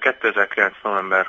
2009. november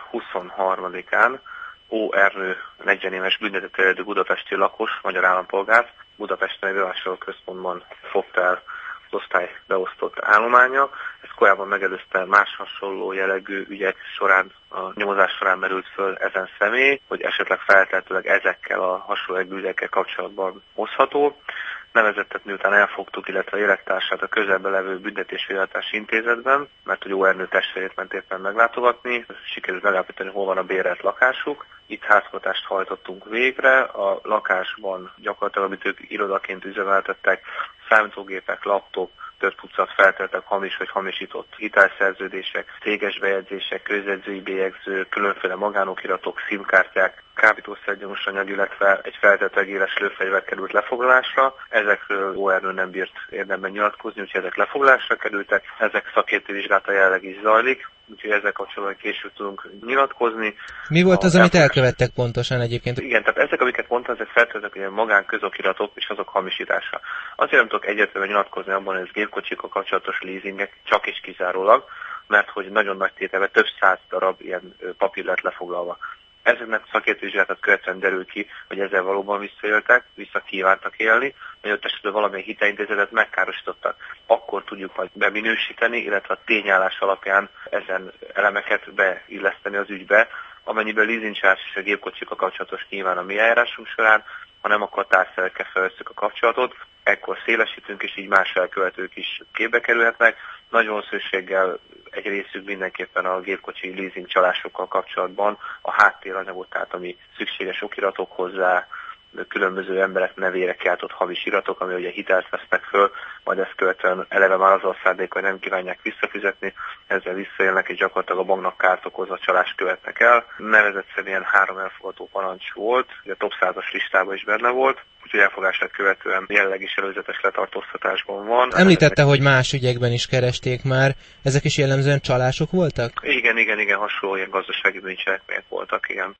23-án Ó. Ernő 40 éves büntetett eredetű budapesti lakos, magyar állampolgár Budapesten egy bevásárlóközpontban fogta el az osztály beosztott állománya. Ez korábban megelőzte más hasonló jellegű ügyek során, a nyomozás során merült föl ezen személy, hogy esetleg feltehetőleg ezekkel a hasonló ügyekkel kapcsolatban hozható. Nevezettet miután elfogtuk, illetve élettársát a közelben levő büntetésvédelmi intézetben, mert hogy Ó. Ernő testvérét ment éppen meglátogatni, sikerült megállapítani, hol van a bérelt lakásuk. Itt házkutatást hajtottunk végre, a lakásban gyakorlatilag, amit ők irodaként üzemeltettek, számítógépek, laptop, több tucat feltettek hamis vagy hamisított hitelszerződések, céges bejegyzések, közjegyzői bélyegző, különféle magánokiratok, SIM-kártyák, kábítószergyanús anyag, illetve egy feltettek éles lőfegyver került lefoglalásra. Ezekről Ó. Ernő nem bírt érdemben nyilatkozni, úgyhogy ezek lefoglalásra kerültek. Ezek szakértői vizsgálata jelenleg is zajlik, úgyhogy ezzel kapcsolatban később tudunk nyilatkozni. Mi volt az, amit elkövettek pontosan egyébként? Igen, tehát ezek, amiket mondtam, ezek feltettek ilyen magánközokiratok és azok hamisítása. Azért nem tudok egyértelműen nyilatkozni abban, hogy ez gépkocsikkal kapcsolatos leasingek csak és kizárólag, mert hogy nagyon nagy tételben több száz darab ilyen papír lett lefoglalva. Ezeknek a szakértővizsgálatot követően derül ki, hogy ezzel valóban visszaéltek, visszakívántak élni, vagy ott esetben valamilyen hitelintézetet megkárosítottak. Akkor tudjuk majd beminősíteni, illetve a tényállás alapján ezen elemeket beilleszteni az ügybe, amennyiben leasingcsalás és a gépkocsikkal kapcsolatos nyilván a mi eljárásunk során, ha nem, akkor tárgyszerekkel felvesszük a kapcsolatot, ekkor szélesítünk, és így más elkövetők is képbe kerülhetnek. Nagyon szükséggel egy részük mindenképpen a gépkocsi leasing csalásokkal kapcsolatban a háttéranyagot, tehát ami szükséges okiratok hozzá, különböző emberek nevére kiáltott hamis iratok, ami ugye hitelt vesznek föl, majd ezt követően eleve már az a szándék, hogy nem kívánják visszafizetni, ezzel visszaélnek és gyakorlatilag a banknak kárt okozva csalást követnek el. Nevezett szerint 3 elfogadó parancs volt, ugye a top 100-as listában is benne volt, úgyhogy elfogását követően jelenleg is előzetes letartóztatásban van. Említette, hogy más ügyekben is keresték már, ezek is jellemzően csalások voltak? Igen, hasonló ilyen gazdasági bűncselekmények voltak, igen.